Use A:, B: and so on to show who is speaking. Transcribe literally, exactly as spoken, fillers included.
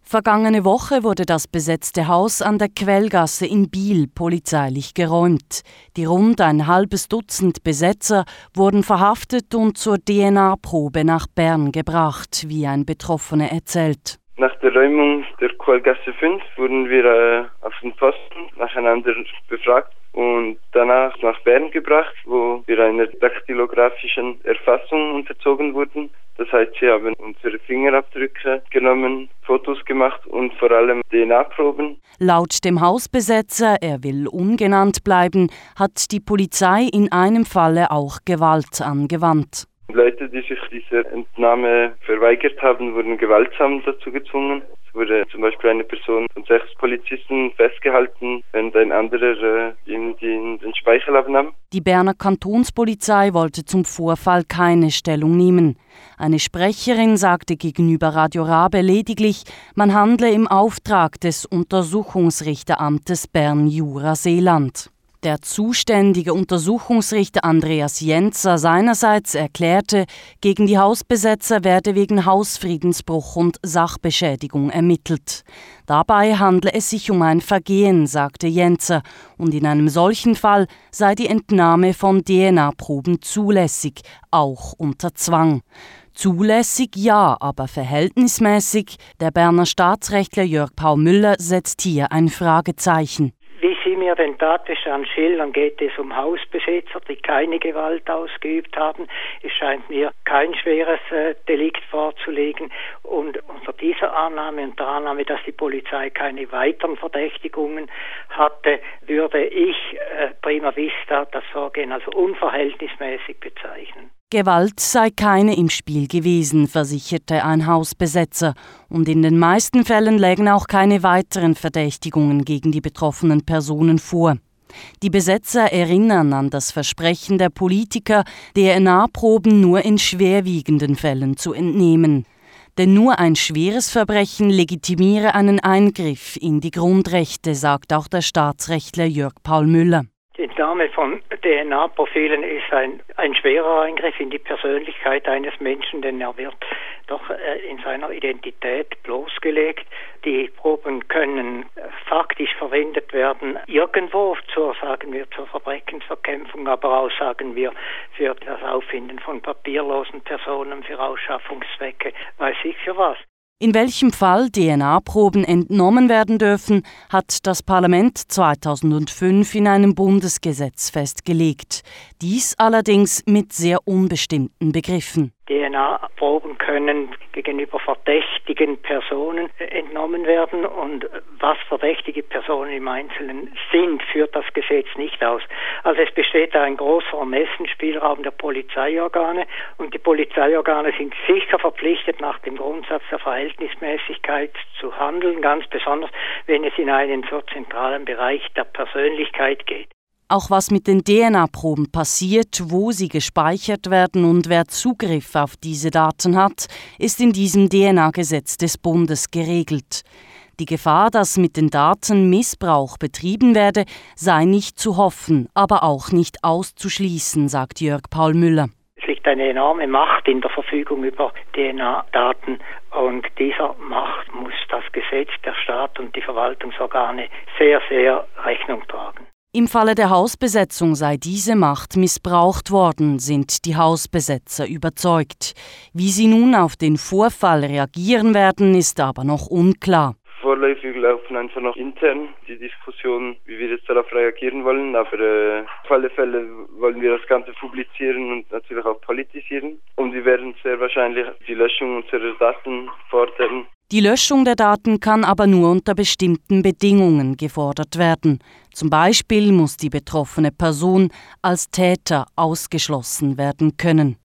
A: Vergangene Woche wurde das besetzte Haus an der Quellgasse in Biel polizeilich geräumt. Die rund ein halbes Dutzend Besetzer wurden verhaftet und zur D N A-Probe nach Bern gebracht, wie ein Betroffener erzählt.
B: Nach der Räumung der Quellgasse fünf wurden wir äh, auf den Posten nacheinander befragt und danach nach Bern gebracht, wo wir einer daktylografischen Erfassung unterzogen wurden. Das heißt, sie haben unsere Fingerabdrücke genommen, Fotos gemacht und vor allem D N A-Proben.
A: Laut dem Hausbesetzer, er will ungenannt bleiben, hat die Polizei in einem Falle auch Gewalt angewandt.
B: Leute, die sich dieser Entnahme verweigert haben, wurden gewaltsam dazu gezwungen. Es wurde zum Beispiel eine Person von sechs Polizisten festgehalten, während ein anderer äh, ihm den, den Speichel abnahm.
A: Die Berner Kantonspolizei wollte zum Vorfall keine Stellung nehmen. Eine Sprecherin sagte gegenüber Radio Rabe lediglich, man handle im Auftrag des Untersuchungsrichteramtes Bern-Jura-Seeland. Der zuständige Untersuchungsrichter Andreas Jenzer seinerseits erklärte, gegen die Hausbesetzer werde wegen Hausfriedensbruch und Sachbeschädigung ermittelt. Dabei handle es sich um ein Vergehen, sagte Jenzer, und in einem solchen Fall sei die Entnahme von D N A-Proben zulässig, auch unter Zwang. Zulässig ja, aber verhältnismäßig. Der Berner Staatsrechtler Jörg Paul Müller setzt hier ein Fragezeichen.
C: Wie Sie mir den Tatbestand schildern, geht es um Hausbesitzer, die keine Gewalt ausgeübt haben. Es scheint mir kein schweres äh, Delikt vorzulegen. Und unter dieser Annahme und der Annahme, dass die Polizei keine weiteren Verdächtigungen hatte, würde ich äh, prima vista das Vorgehen als unverhältnismäßig bezeichnen.
A: Gewalt sei keine im Spiel gewesen, versicherte ein Hausbesetzer, und in den meisten Fällen lägen auch keine weiteren Verdächtigungen gegen die betroffenen Personen vor. Die Besetzer erinnern an das Versprechen der Politiker, D N A-Proben nur in schwerwiegenden Fällen zu entnehmen. Denn nur ein schweres Verbrechen legitimiere einen Eingriff in die Grundrechte, sagt auch der Staatsrechtler Jörg Paul Müller.
C: Die Entnahme von D N A-Profilen ist ein, ein schwerer Eingriff in die Persönlichkeit eines Menschen, denn er wird doch äh, in seiner Identität bloßgelegt. Die Proben können äh, faktisch verwendet werden, irgendwo zur, sagen wir, zur Verbrechensverkämpfung, aber auch, sagen wir, für das Auffinden von papierlosen Personen, für Ausschaffungszwecke, weiß ich für was.
A: In welchem Fall D N A-Proben entnommen werden dürfen, hat das Parlament zweitausendfünf in einem Bundesgesetz festgelegt. Dies allerdings mit sehr unbestimmten Begriffen.
C: D N A-Proben können gegenüber verdächtigen Personen entnommen werden und was verdächtige Personen im Einzelnen sind, führt das Gesetz nicht aus. Also es besteht da ein großer Ermessensspielraum der Polizeiorgane und die Polizeiorgane sind sicher verpflichtet, nach dem Grundsatz der Verhältnismäßigkeit zu handeln, ganz besonders, wenn es in einen so zentralen Bereich der Persönlichkeit geht.
A: Auch was mit den D N A-Proben passiert, wo sie gespeichert werden und wer Zugriff auf diese Daten hat, ist in diesem D N A-Gesetz des Bundes geregelt. Die Gefahr, dass mit den Daten Missbrauch betrieben werde, sei nicht zu hoffen, aber auch nicht auszuschließen, sagt Jörg Paul Müller.
C: Es liegt eine enorme Macht in der Verfügung über D N A-Daten und dieser Macht muss das Gesetz, der Staat und die Verwaltungsorgane sehr, sehr Rechnung tragen.
A: Im Falle der Hausbesetzung sei diese Macht missbraucht worden, sind die Hausbesetzer überzeugt. Wie sie nun auf den Vorfall reagieren werden, ist aber noch unklar.
B: Vorläufig laufen einfach noch intern die Diskussion, wie wir jetzt darauf reagieren wollen. Aber äh, auf alle Fälle wollen wir das Ganze publizieren und natürlich auch politisieren. Und wir werden sehr wahrscheinlich die Löschung unserer Daten fordern.
A: Die Löschung der Daten kann aber nur unter bestimmten Bedingungen gefordert werden. Zum Beispiel muss die betroffene Person als Täter ausgeschlossen werden können.